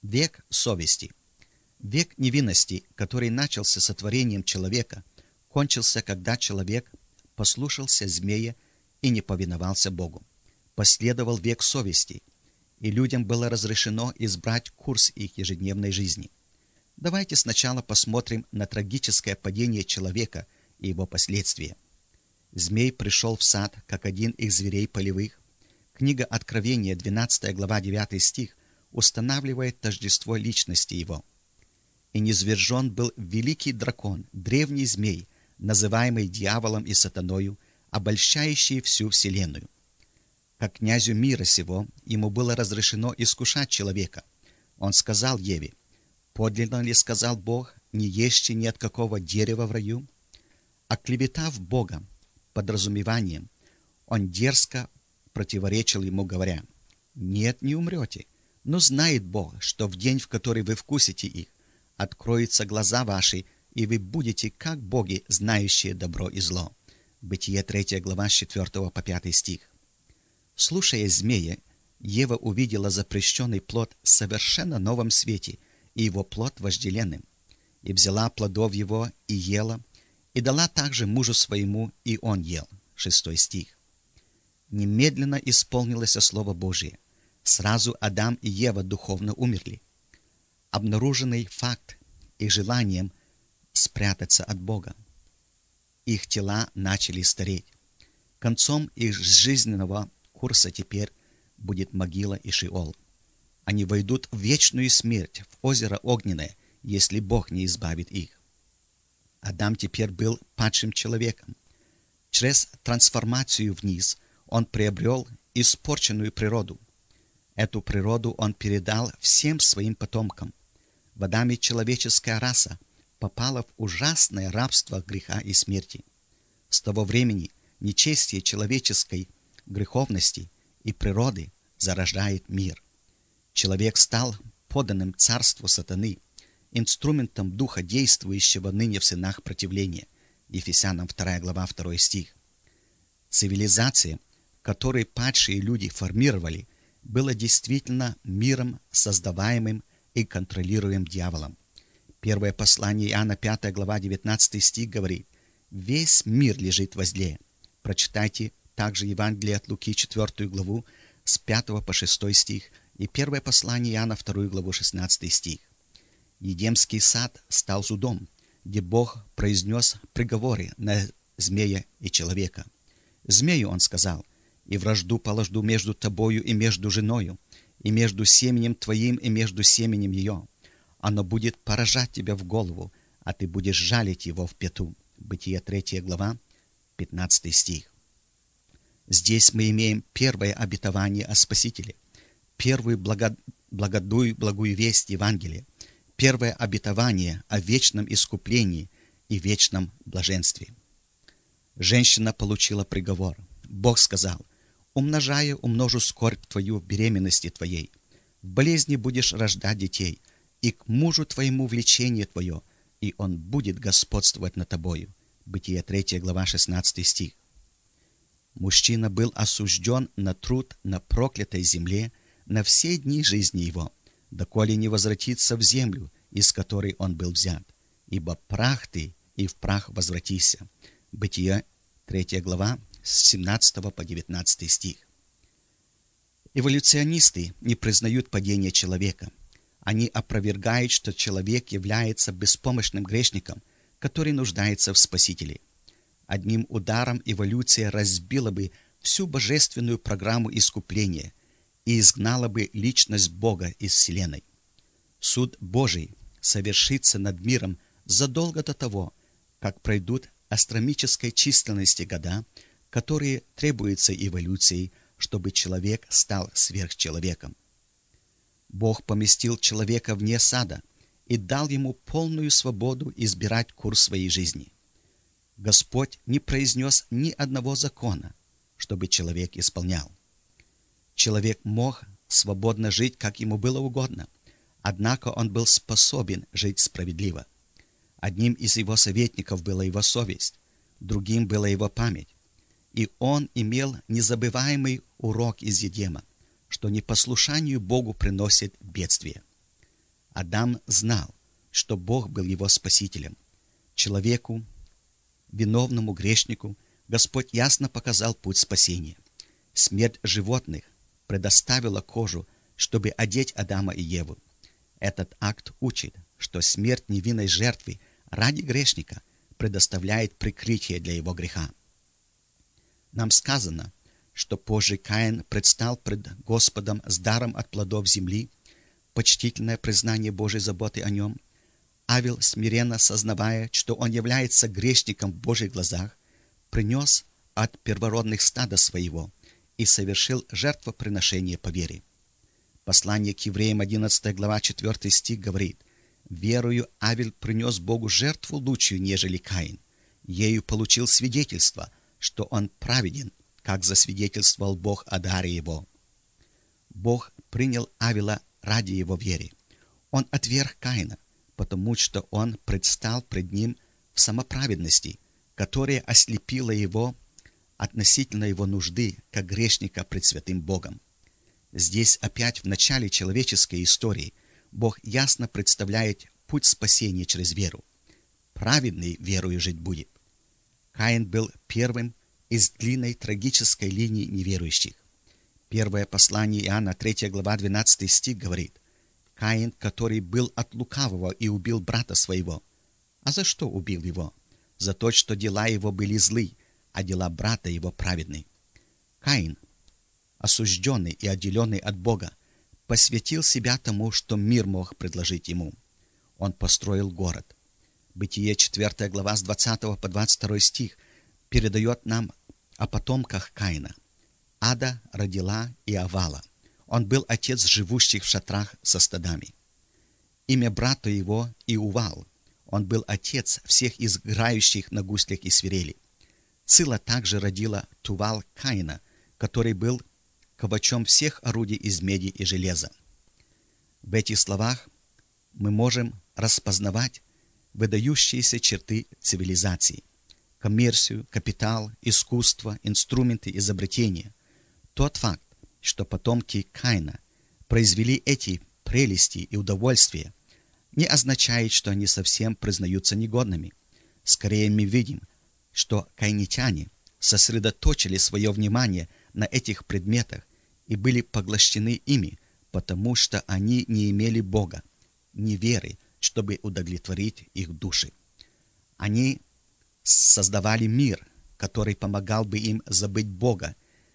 Век совести. Век невинности, который начался сотворением человека, кончился, когда человек послушался змея и не повиновался Богу. Последовал век совести, и людям было разрешено избрать курс их ежедневной жизни. Давайте сначала посмотрим на трагическое падение человека и его последствия. Змей пришел в сад, как один из зверей полевых. Книга Откровения, 12 глава, 9 стих, устанавливает тождество личности его. «И низвержен был великий дракон, древний змей, называемый дьяволом и сатаною, обольщающий всю вселенную. Как князю мира сего, ему было разрешено искушать человека. Он сказал Еве: подлинно ли сказал Бог, не ешьте ни от какого дерева в раю? Оклеветав Бога подразумеванием, он дерзко противоречил ему, говоря: нет, не умрете, но знает Бог, что в день, в который вы вкусите их, откроются глаза ваши, и вы будете, как боги, знающие добро и зло». Бытие 3 глава, с 4 по 5 стих. Слушая змея, Ева увидела запрещенный плод в совершенно новом свете, и его плод вожделенным. И взяла плодов его, и ела, и дала также мужу своему, и он ел. 6 стих. Немедленно исполнилось Слово Божие. Сразу Адам и Ева духовно умерли. Обнаруженный факт их желанием спрятаться от Бога. Их тела начали стареть. Концом их жизненного курса теперь будет могила и Шиол. Они войдут в вечную смерть, в озеро огненное, если Бог не избавит их. Адам теперь был падшим человеком. Через трансформацию вниз он приобрел испорченную природу. Эту природу он передал всем своим потомкам. В Адаме человеческая раса попала в ужасное рабство греха и смерти. С того времени нечестие человеческой греховности и природы заражает мир. Человек стал подданным царству сатаны, инструментом духа, действующего ныне в сынах противления. Ефесянам 2 глава, 2 стих. Цивилизация, которую падшие люди формировали, была действительно миром, создаваемым и контролируемым дьяволом. Первое послание Иоанна, 5 глава, 19 стих говорит: «Весь мир лежит возле». Прочитайте также Евангелие от Луки, 4 главу, с 5 по 6 стих, и первое послание Иоанна, 2 главу, 16 стих. Едемский сад стал судом, где Бог произнес приговоры на змея и человека. Змею он сказал: «И вражду положу между тобою и между женою, и между семенем твоим и между семенем ее. Оно будет поражать тебя в голову, а ты будешь жалить его в пяту». Бытие 3 глава, 15 стих. Здесь мы имеем первое обетование о Спасителе, первую благую весть Евангелия, первое обетование о вечном искуплении и вечном блаженстве. Женщина получила приговор. Бог сказал: «Умножая, умножу скорбь твою в беременности твоей. В болезни будешь рождать детей, и к мужу твоему влечение твое, и он будет господствовать над тобою». Бытие 3 глава, 16 стих. Мужчина был осужден на труд на проклятой земле на все дни жизни его, доколе не возвратится в землю, из которой он был взят. Ибо прах ты, и в прах возвратися. Бытие 3 глава, с 17 по 19 стих. Эволюционисты не признают падение человека. Они опровергают, что человек является беспомощным грешником, который нуждается в Спасителе. Одним ударом эволюция разбила бы всю божественную программу искупления и изгнала бы личность Бога из вселенной. Суд Божий совершится над миром задолго до того, как пройдут астрономической численности года, которые требуются эволюцией, чтобы человек стал сверхчеловеком. Бог поместил человека вне сада и дал ему полную свободу избирать курс своей жизни. Господь не произнес ни одного закона, чтобы человек исполнял. Человек мог свободно жить, как ему было угодно, однако он был способен жить справедливо. Одним из его советников была его совесть, другим была его память. И он имел незабываемый урок из Едема, что непослушанию Богу приносит бедствие. Адам знал, что Бог был его спасителем. Человеку, виновному грешнику, Господь ясно показал путь спасения. Смерть животных предоставила кожу, чтобы одеть Адама и Еву. Этот акт учит, что смерть невинной жертвы ради грешника предоставляет прикрытие для его греха. Нам сказано, что позже Каин предстал пред Господом с даром от плодов земли, почтительное признание Божьей заботы о нем. Авел, смиренно сознавая, что он является грешником в Божьих глазах, принес от первородных стада своего и совершил жертвоприношение по вере. Послание к евреям, 11 глава, 4 стих говорит: «Верою Авель принес Богу жертву лучшую, нежели Каин. Ею получил свидетельство, что он праведен, как засвидетельствовал Бог о даре его». Бог принял Авеля ради его веры. Он отверг Каина, потому что он предстал пред ним в самоправедности, которая ослепила его относительно его нужды, как грешника пред святым Богом. Здесь опять в начале человеческой истории Бог ясно представляет путь спасения через веру. Праведный верою жить будет. Каин был первым из длинной трагической линии неверующих. Первое послание Иоанна, 3 глава, 12 стих говорит: «Каин, который был от лукавого и убил брата своего». А за что убил его? За то, что дела его были злы, а дела брата его праведны. Каин, осужденный и отделенный от Бога, посвятил себя тому, что мир мог предложить ему. Он построил город. Бытие 4 глава с 20 по 22 стих передает нам о потомках Каина. Ада родила Иовала. Он был отец живущих в шатрах со стадами. Имя брата его Иувал. Он был отец всех играющих на гуслях и свирели. Цила также родила Тувал Каина, который был ковачом всех орудий из меди и железа. В этих словах мы можем распознавать выдающиеся черты цивилизации: коммерцию, капитал, искусство, инструменты, изобретения. Тот факт, что потомки Каина произвели эти прелести и удовольствия, не означает, что они совсем признаются негодными. Скорее мы видим, что каинитяне сосредоточили свое внимание на этих предметах и были поглощены ими, потому что они не имели Бога, ни веры, чтобы удовлетворить их души. Они создавали мир, который помогал бы им забыть Бога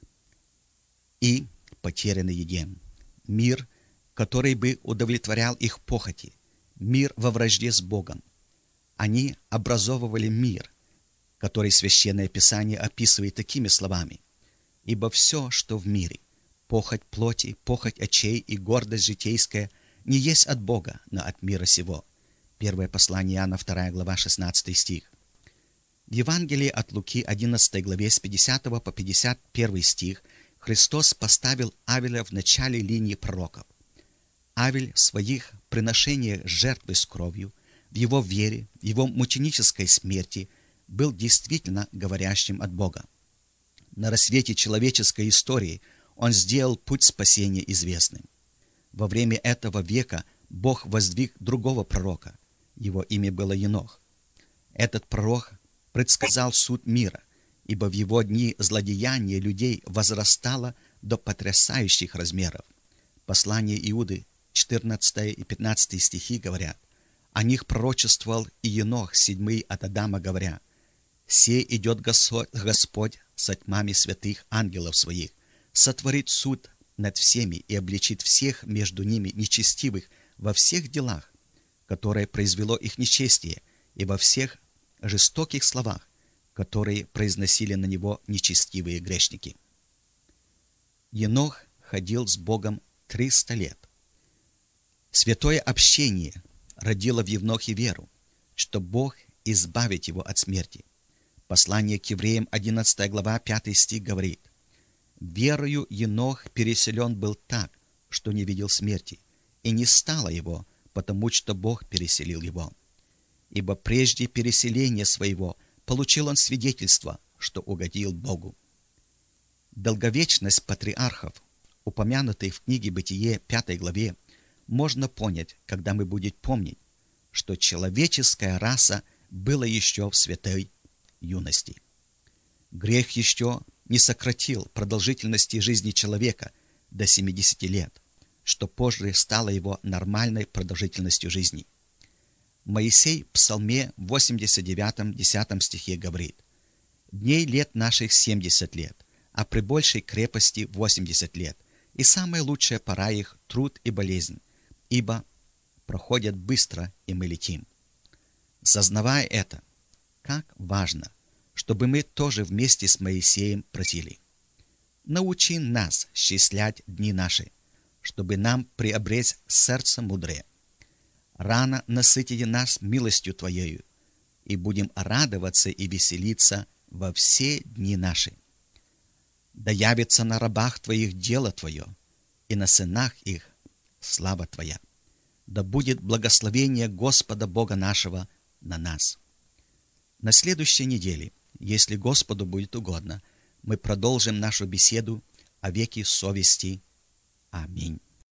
и потерянной еде. Мир, который бы удовлетворял их похоти. Мир во вражде с Богом. Они образовывали мир, который Священное Писание описывает такими словами: «Ибо все, что в мире, похоть плоти, похоть очей и гордость житейская, не есть от Бога, но от мира сего». Первое послание Иоанна, 2 глава, 16 стих. В Евангелии от Луки, 11 главе, с 50 по 51 стих, Христос поставил Авеля в начале линии пророков. Авель в своих приношениях жертвы с кровью, в его вере, в его мученической смерти был действительно говорящим от Бога. На рассвете человеческой истории он сделал путь спасения известным. Во время этого века Бог воздвиг другого пророка. Его имя было Енох. Этот пророк предсказал суд мира, ибо в его дни злодеяние людей возрастало до потрясающих размеров. Послание Иуды, 14 и 15 стихи говорят: «О них пророчествовал и Енох, седьмый от Адама, говоря: «Сей идет Господь со тьмами святых ангелов своих, сотворит суд над всеми и обличит всех между ними нечестивых во всех делах, которое произвело их нечестие, и во всех жестоких словах, которые произносили на него нечестивые грешники». Енох ходил с Богом 300 лет. Святое общение родило в Енохе веру, что Бог избавит его от смерти. Послание к евреям, 11 глава, 5 стих говорит: «Верою Енох переселен был так, что не видел смерти, и не стало его, потому что Бог переселил его. Ибо прежде переселения своего получил он свидетельство, что угодил Богу». Долговечность патриархов, упомянутой в книге Бытие 5 главе, можно понять, когда мы будем помнить, что человеческая раса была еще в святой юности. Грех еще не сократил продолжительности жизни человека до 70 лет, что позже стало его нормальной продолжительностью жизни. Моисей в Псалме 89, 10 стихе говорит: «Дней лет наших 70 лет, а при большей крепости 80 лет, и самая лучшая пора их — труд и болезнь, ибо проходят быстро, и мы летим». Сознавая это, как важно, чтобы мы тоже вместе с Моисеем просили: «Научи нас счислять дни наши, чтобы нам приобрести сердце мудрое. Рано насытите нас милостью Твоею, и будем радоваться и веселиться во все дни наши. Да явится на рабах Твоих дело Твое, и на сынах их слава Твоя. Да будет благословение Господа Бога нашего на нас». На следующей неделе, если Господу будет угодно, мы продолжим нашу беседу о веке совести. Аминь.